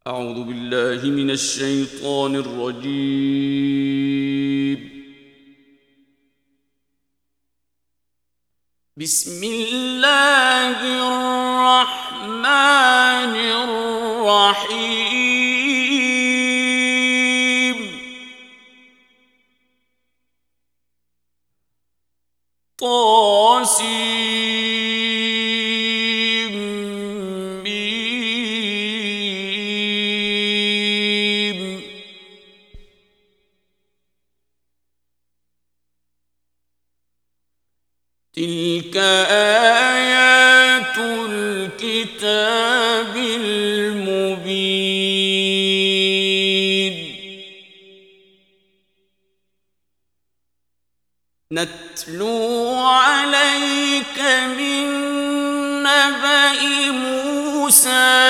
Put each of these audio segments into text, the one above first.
أعوذ بالله من الشيطان الرجيم. بسم الله الرحمن الرحيم. تلك آيات الكتاب المبين. نتلو عليك من نبأ موسى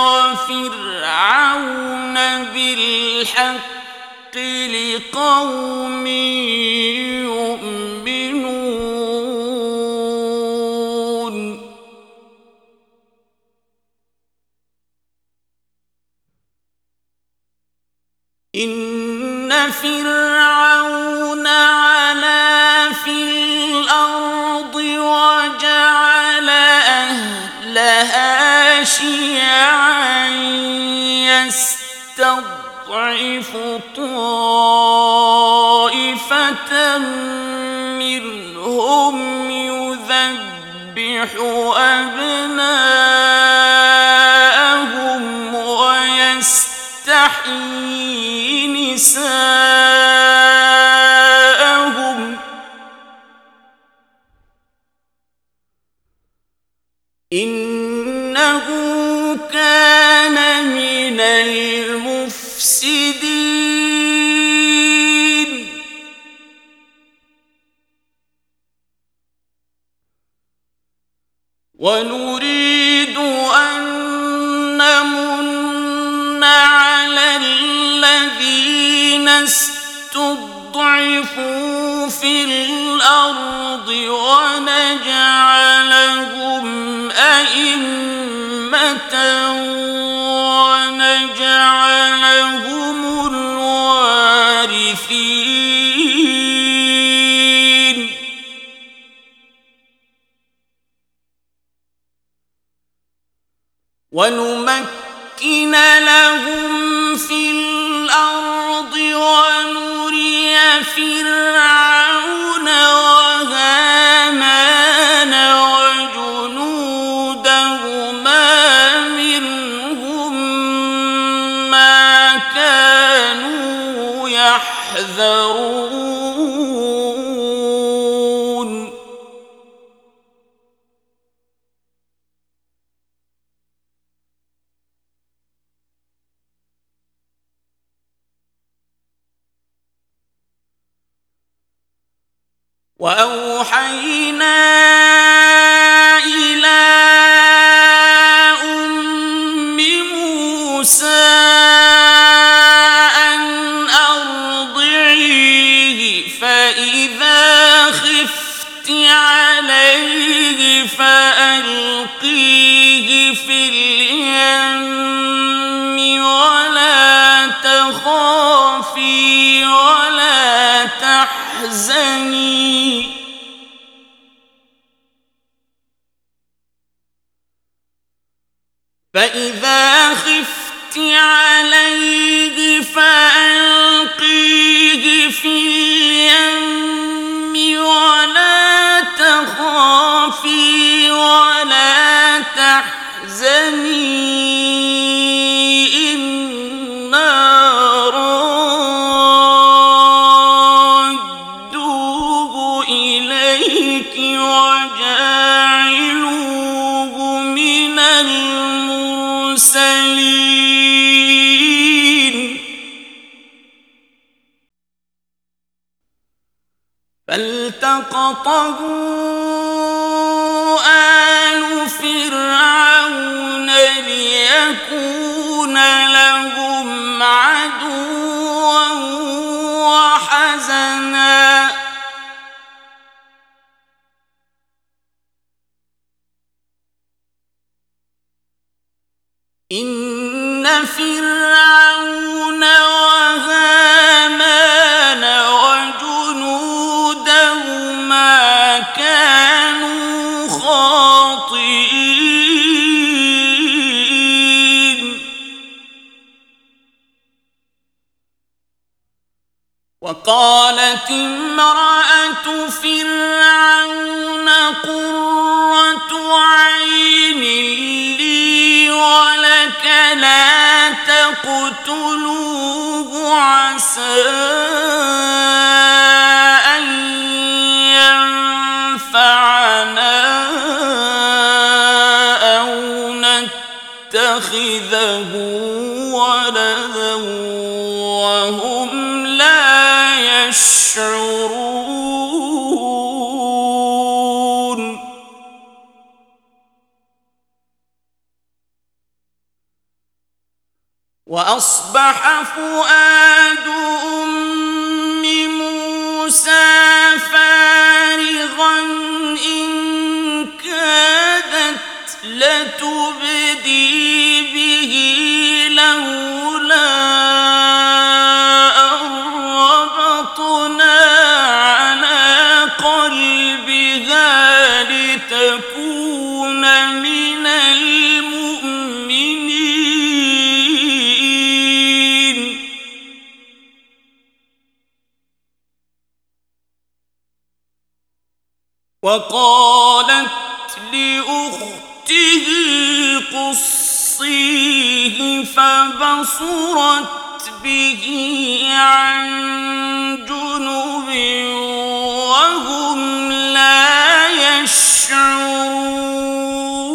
وفرعون بالحق لقوم يؤمنون. إن فرعون علا في الأرض وجعل أهلها شيعا يستضعف طائفة منهم يذبح أبناءهم ويستحيي نساءهم إنه كان من المفسدين. ونريد أن نمن على الذين استضعفوا في الأرض ونجعلهم أئمة ونجعلهم الوارثين. ونمكن لهم في الأرض ونري فرعون وهامان وجنودهما منهم ما كانوا يحذرون. وأوحينا إلى أم موسى أن أرضعيه فإذا خفت عليه فألقيه في اليم ولا تخافي ولا تحزني فإذا خفت عليه فألقيه في اليم ولا تخافي ولا تحزني إنا رادوه إليك وجاعلوه من المرسلين. فالتقطه آل فرعون ليكون لهم عدوا وحزنا إن فرعون وهامان وجنودهما كانوا خاطئين وقالت امرأة فرعون قرة عين لي ولك لا تقتلوه عسى أن ينفعنا أو نتخذه ولدا وهم لا يشعرون وأصبح فؤاد أم موسى فارغا إن كادت لتبدي به لولا أن ربطنا على قلبها لتكون من المؤمنين وقالت لأخته قصيه فبصرت به عن جنب وهم لا يشعرون